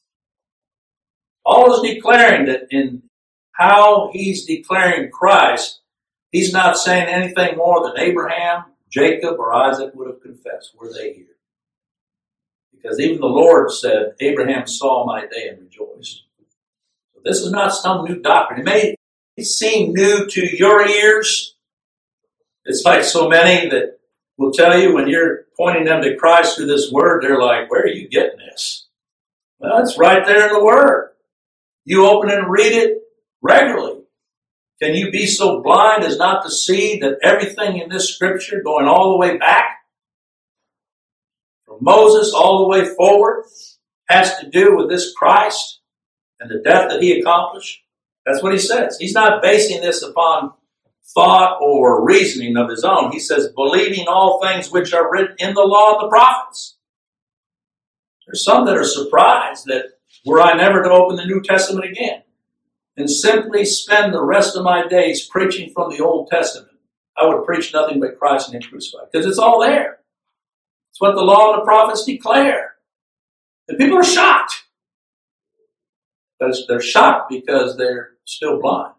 [SPEAKER 1] Paul is declaring that in how he's declaring Christ, he's not saying anything more than Abraham, Jacob, or Isaac would have confessed. Were they here? Because even the Lord said, Abraham saw my day and rejoiced. So this is not some new doctrine. It may seem new to your ears. It's like so many that will tell you when you're pointing them to Christ through this word, they're like, where are you getting this? Well, it's right there in the word. You open it and read it regularly. Can you be so blind as not to see that everything in this scripture, going all the way back, from Moses all the way forward, has to do with this Christ and the death that he accomplished? That's what he says. He's not basing this upon thought or reasoning of his own. He says, believing all things which are written in the law of the prophets. There's some that are surprised that were I never to open the New Testament again and simply spend the rest of my days preaching from the Old Testament, I would preach nothing but Christ and Him crucified. Because it's all there. It's what the law and the prophets declare. And people are shocked. But they're shocked because they're still blind.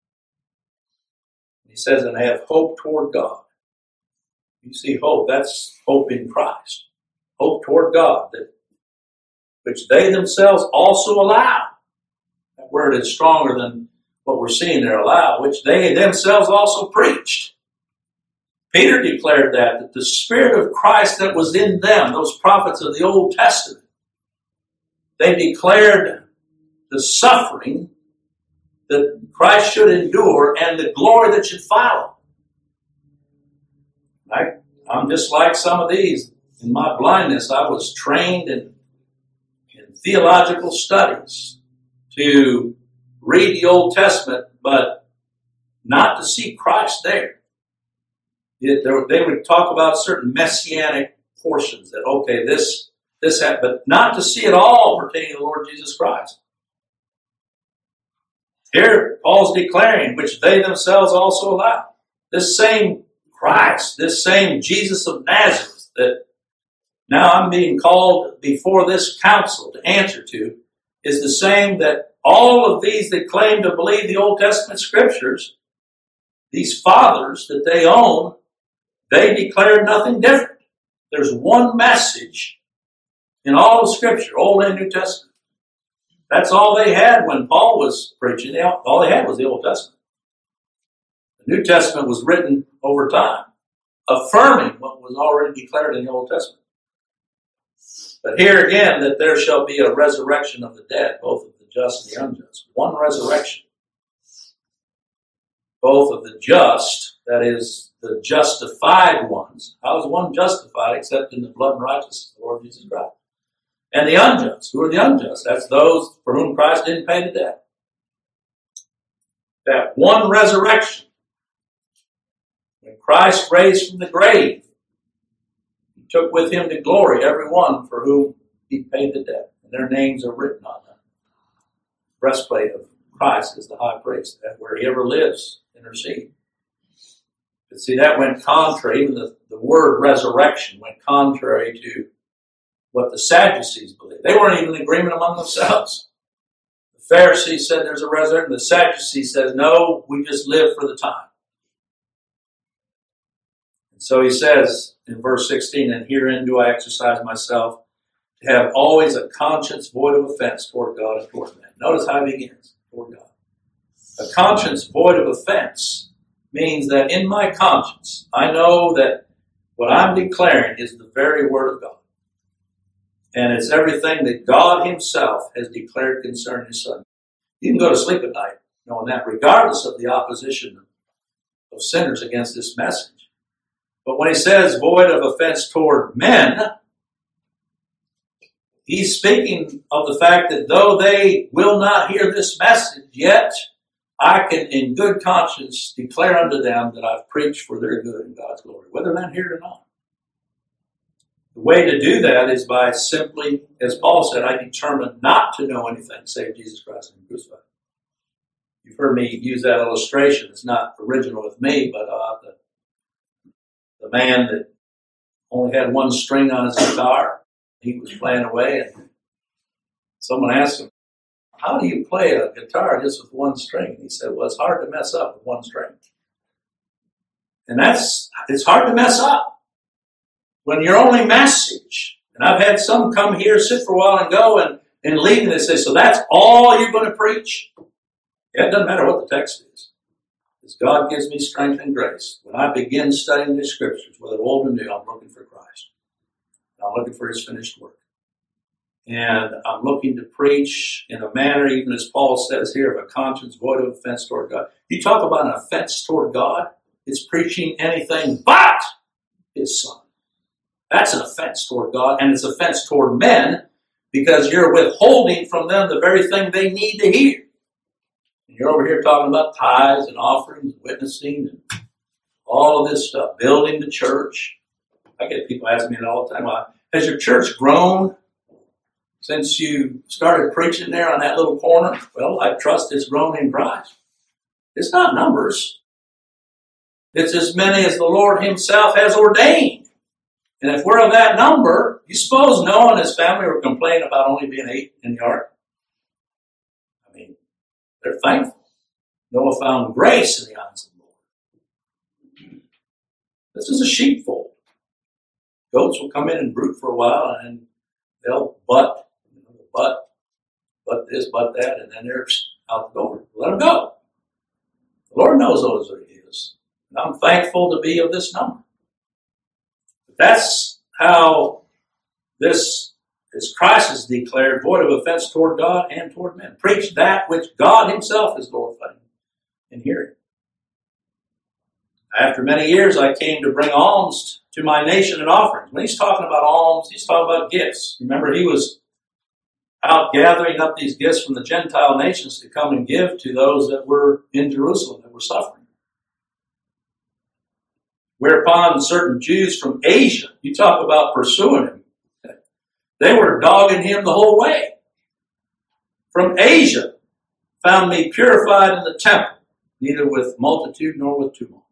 [SPEAKER 1] He says, and they have hope toward God. You see hope, that's hope in Christ. Hope toward God, which they themselves also allow. That word is stronger than what we're seeing there, allow, which they themselves also preached. Peter declared that the Spirit of Christ that was in them, those prophets of the Old Testament, they declared the suffering that Christ should endure and the glory that should follow. I'm just like some of these. In my blindness, I was trained in theological studies to read the Old Testament, but not to see Christ there. They would talk about certain messianic portions that, okay, this, but not to see it all pertaining to the Lord Jesus Christ. Here, Paul's declaring, which they themselves also allow, this same Christ, this same Jesus of Nazareth that now I'm being called before this council to answer to, is the same that all of these that claim to believe the Old Testament scriptures, these fathers that they own, they declared nothing different. There's one message in all of Scripture, Old and New Testament. That's all they had when Paul was preaching. All they had was the Old Testament. The New Testament was written over time, affirming what was already declared in the Old Testament. But here again, that there shall be a resurrection of the dead, both of the just and the unjust. One resurrection. Both of the just, that is, the justified ones. How is one justified except in the blood and righteousness of the Lord Jesus Christ? And the unjust. Who are the unjust? That's those for whom Christ didn't pay the debt. That one resurrection. When Christ raised from the grave, He took with Him to glory everyone for whom He paid the debt. And their names are written on the breastplate of Christ as the high priest, that where He ever lives, intercede. But see, that went contrary, even the word resurrection went contrary to what the Sadducees believed. They weren't even in agreement among themselves. The Pharisees said there's a resurrection. The Sadducees said, no, we just live for the time. And so he says in verse 16, and herein do I exercise myself to have always a conscience void of offense toward God and toward men. Notice how he begins, toward God. A conscience void of offense means that in my conscience, I know that what I'm declaring is the very word of God. And it's everything that God Himself has declared concerning His Son. You can go to sleep at night knowing that, regardless of the opposition of sinners against this message. But when He says void of offense toward men, He's speaking of the fact that though they will not hear this message, yet I can in good conscience declare unto them that I've preached for their good and God's glory, whether they're here or not. The way to do that is by simply, as Paul said, I determined not to know anything save Jesus Christ and Him crucified. You've heard me use that illustration. It's not original with me, but the man that only had one string on his guitar, he was playing away, and someone asked him, how do you play a guitar just with one string? He said, well, it's hard to mess up with one string. And it's hard to mess up. When your only message, and I've had some come here, sit for a while and go and leave, and they say, so that's all you're going to preach? Yeah, it doesn't matter what the text is. Because God gives me strength and grace. When I begin studying the Scriptures, whether old or new, I'm looking for Christ. I'm looking for His finished work. And I'm looking to preach in a manner, even as Paul says here, of a conscience void of offense toward God. You talk about an offense toward God, it's preaching anything but His Son. That's an offense toward God, and it's an offense toward men because you're withholding from them the very thing they need to hear. And you're over here talking about tithes and offerings, and witnessing, and all of this stuff, building the church. I get people asking me that all the time. Has your church grown since you started preaching there on that little corner? Well, I trust it's grown in Christ. It's not numbers. It's as many as the Lord Himself has ordained. And if we're of that number, you suppose Noah and his family were complaining about only being 8 in the ark? I mean, they're thankful. Noah found grace in the eyes of the Lord. This is a sheepfold. Goats will come in and brood for a while, and they'll butt this, butt that, and then they're out the door. Let them go. The Lord knows those are His. And I'm thankful to be of this number. That's how this as Christ is declared, void of offense toward God and toward men. Preach that which God himself is glorifying in hearing. After many years, I came to bring alms to my nation and offerings. When he's talking about alms, he's talking about gifts. Remember, he was out gathering up these gifts from the Gentile nations to come and give to those that were in Jerusalem, that were suffering. Whereupon certain Jews from Asia, you talk about pursuing him, they were dogging him the whole way. From Asia, found me purified in the temple, neither with multitude nor with tumult,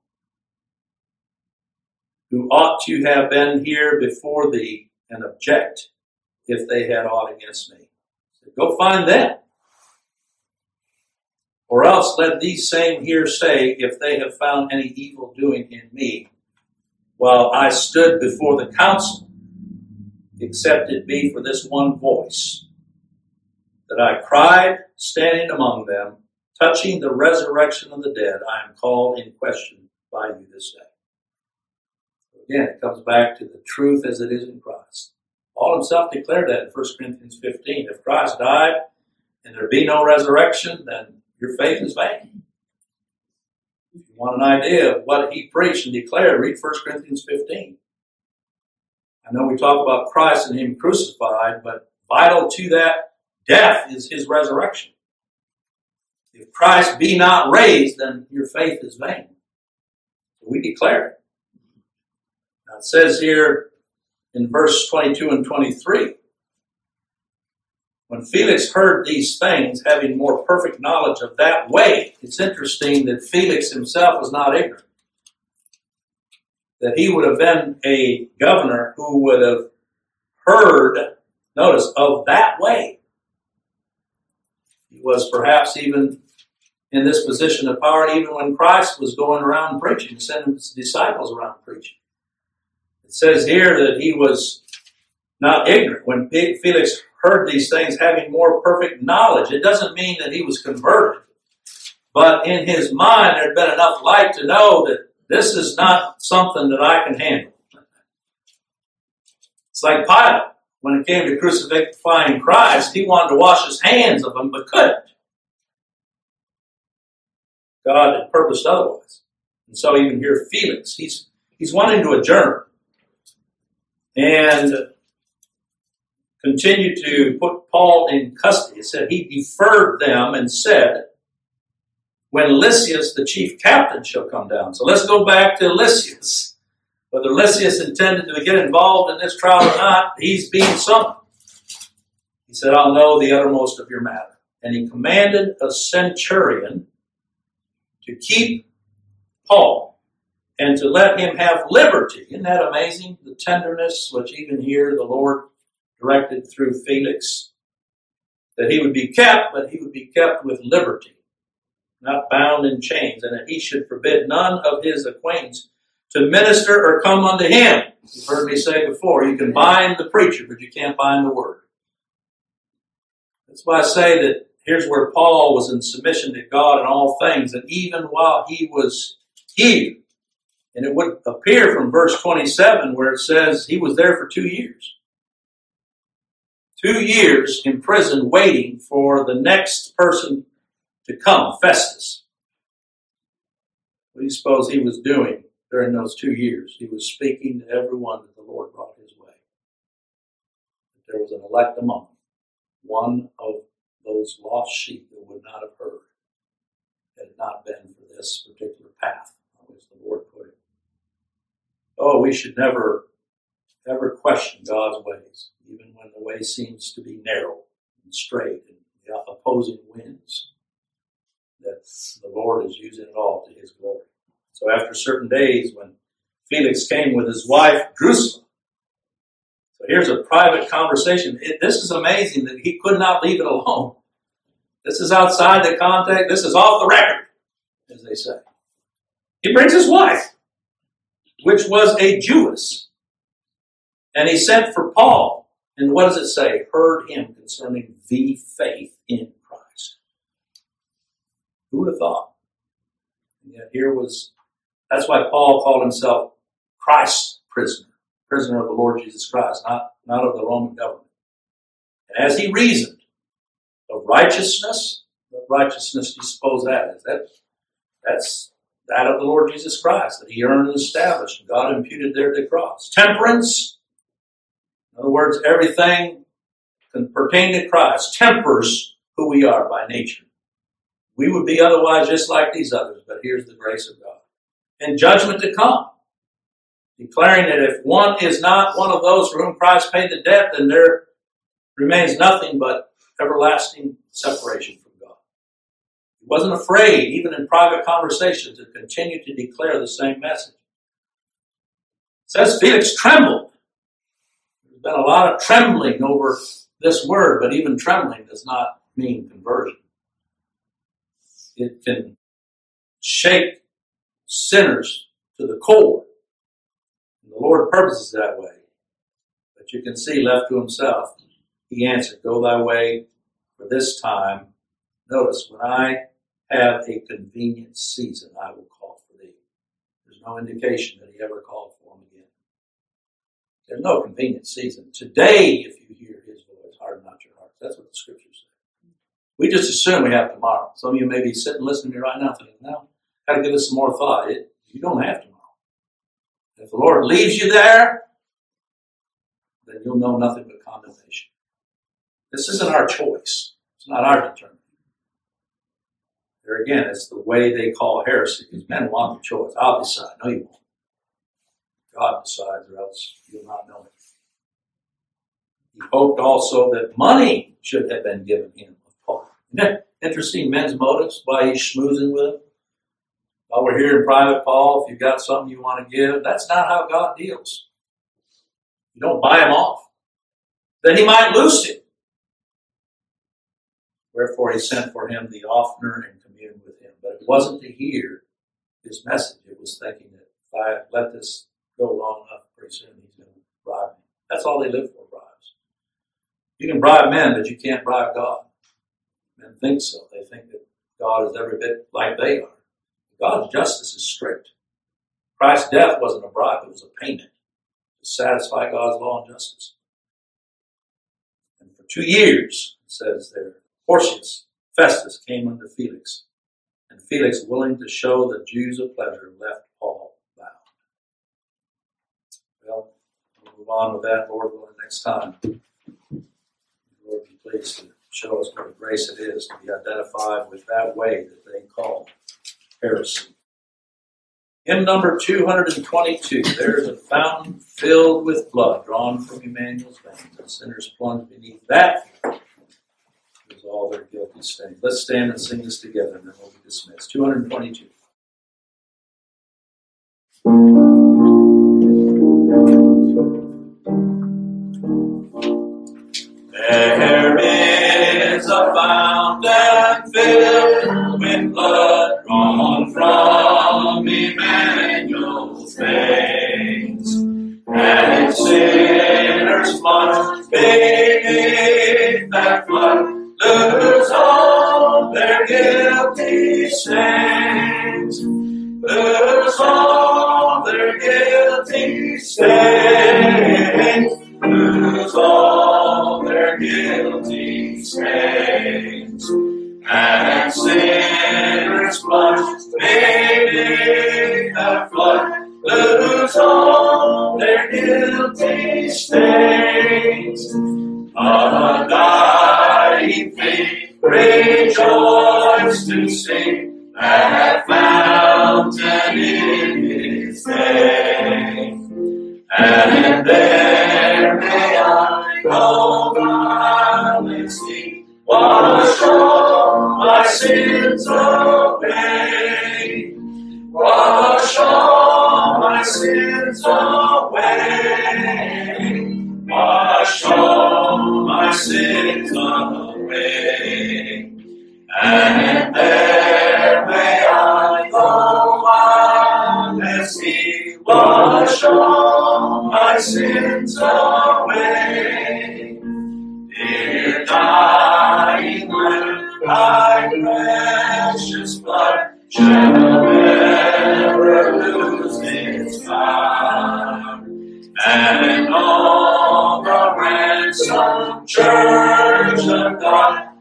[SPEAKER 1] who ought to have been here before thee and object if they had aught against me. So go find them. Or else let these same here say, if they have found any evil doing in me, while I stood before the council, except it be for this one voice, that I cried, standing among them, touching the resurrection of the dead, I am called in question by you this day. Again, it comes back to the truth as it is in Christ. Paul himself declared that in 1 Corinthians 15. If Christ died and there be no resurrection, then your faith is vain. If you want an idea of what he preached and declared, read 1 Corinthians 15. I know we talk about Christ and him crucified, but vital to that death is his resurrection. If Christ be not raised, then your faith is vain. So we declare it. Now it says here in verse 22 and 23, when Felix heard these things, having more perfect knowledge of that way, it's interesting that Felix himself was not ignorant. That he would have been a governor who would have heard, notice, of that way. He was perhaps even in this position of power even when Christ was going around preaching, sending his disciples around preaching. It says here that he was not ignorant. When Felix heard these things, having more perfect knowledge, it doesn't mean that he was converted. But in his mind, there had been enough light to know that this is not something that I can handle. It's like Pilate. When it came to crucifying Christ, he wanted to wash his hands of him, but couldn't. God had purposed otherwise. And so even here, Felix, he's wanting to adjourn and continue to put Paul in custody. It said he deferred them and said, when Lysias, the chief captain, shall come down. So let's go back to Lysias. Whether Lysias intended to get involved in this trial or not, he's being summoned. He said, I'll know the uttermost of your matter. And he commanded a centurion to keep Paul and to let him have liberty. Isn't that amazing? The tenderness which even here the Lord directed through Felix. That he would be kept, but he would be kept with liberty, not bound in chains, and that he should forbid none of his acquaintance to minister or come unto him. You've heard me say before, you can bind the preacher, but you can't bind the word. That's why I say that here's where Paul was in submission to God in all things, and even while he was here, and it would appear from verse 27 where it says he was there for 2 years. 2 years in prison waiting for the next person to come, Festus. What do you suppose he was doing during those 2 years? He was speaking to everyone that the Lord brought his way. There was an elect among them, one of those lost sheep that would not have heard had it not been for this particular path on which the Lord put him. Oh, we should never, ever question God's ways, even when the way seems to be narrow and straight and the opposing winds. That the Lord is using it all to his glory. So after certain days, when Felix came with his wife, Drusilla, so here's a private conversation. This is amazing that he could not leave it alone. This is outside the context. This is off the record, as they say. He brings his wife, which was a Jewess, and he sent for Paul. And what does it say? Heard him concerning the faith in Christ. Who would have thought? And yet that's why Paul called himself Christ's prisoner of the Lord Jesus Christ, not of the Roman government. And as he reasoned of righteousness, what righteousness do you suppose that is? That's that of the Lord Jesus Christ, that he earned and established, and God imputed there at the cross. Temperance, in other words, everything pertaining to Christ tempers who we are by nature. We would be otherwise just like these others, but here's the grace of God. And judgment to come, declaring that if one is not one of those for whom Christ paid the debt, then there remains nothing but everlasting separation from God. He wasn't afraid, even in private conversation, to continue to declare the same message. It says Felix trembled. There's been a lot of trembling over this word, but even trembling does not mean conversion. It can shake sinners to the core. And the Lord purposes that way. But you can see, left to himself, he answered, "Go thy way, for this time." Notice, when I have a convenient season, I will call for thee. There's no indication that he ever called for him again. There's no convenient season. Today, if you hear his voice, harden not your hearts. That's what the scriptures say. We just assume we have tomorrow. Some of you may be sitting listening to me right now thinking, no, got to give this some more thought. You don't have tomorrow. If the Lord leaves you there, then you'll know nothing but condemnation. This isn't our choice. It's not our determination. There again, it's the way they call heresy, because men want the choice. I'll decide. No, you won't. God decides, or else you'll not know it. He hoped also that money should have been given him of Paul. Isn't that interesting, men's motives, why he's schmoozing with him? While we're here in private, Paul, if you've got something you want to give, that's not how God deals. You don't buy him off. Then he might loose him. Wherefore he sent for him the oftener and communed with him. But it wasn't to hear his message. It was thinking that if I let this go long enough, pretty soon he's going to bribe me. That's all they live for, bribes. You can bribe men, but you can't bribe God. Men think so. They think that God is every bit like they are. God's justice is strict. Christ's death wasn't a bribe, it was a payment to satisfy God's law and justice. And for 2 years, it says there, Porcius Festus came unto Felix, and Felix, willing to show the Jews a pleasure, left Paul bound. Well, we'll move on with that, Lord willing, next time. Lord, be pleased to show us what a grace it is to be identified with that way that they call heresy. Hymn number 222. There is a fountain filled with blood drawn from Emmanuel's veins, and sinners plunge beneath that is all their guilty stains. Let's stand and sing this together, and then we'll be dismissed. 222.
[SPEAKER 4] There is a fountain filled with blood drawn from Emmanuel's veins, and sinners plunge beneath that flood, lose all their guilty stains, lose all their guilty stains, lose all their guilty stains, and sinners plunge beneath that flood, lose all their guilty stains. A dying faith rejoice to sing that fountain in his name, and there may I go violently wash all my sins away, wash all my sins away, wash all my sins away, and there may I go honestly wash all my sins away. Dear dying Lamb, thy precious blood shall never lose its power, and all the ransom church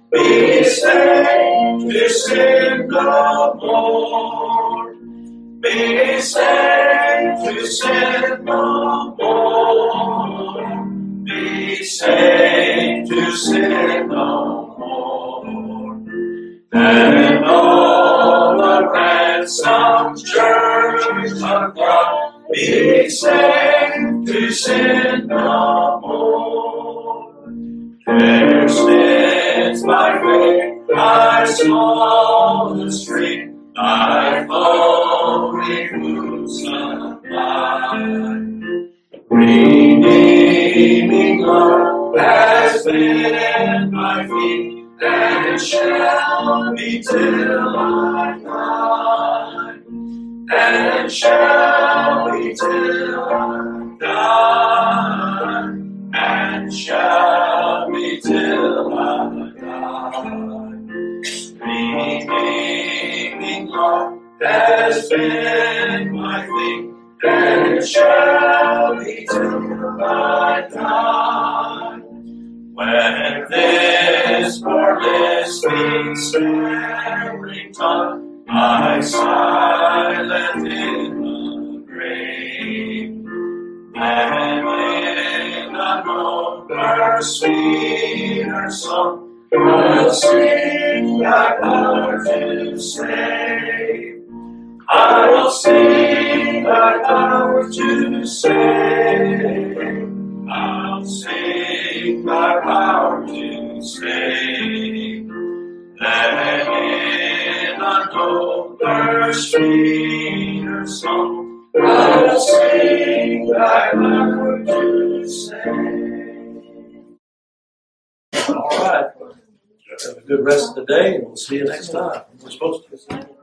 [SPEAKER 4] be saved to sin no more. Be saved to sin no more. Be saved to sin no more. And all the ransomed church of God, be saved to sin no more. There stands by faith thy smallest stream, thy holy roots abide. Redeeming love has been my feet, and shall be till I die, and shall be till I die, and shall be till I die. Redeeming love has been my thing, and it shall be till I die. When this poor lisping, stammering tongue I silent in the grave, and in another sweeter song I'll sing thy power to save. I will sing thy power to save. I'll sing thy power to save. And in another sweeter song I'll sing thy power to save.
[SPEAKER 1] All right. Have a good rest of the day, and we'll see you next time. We're supposed to.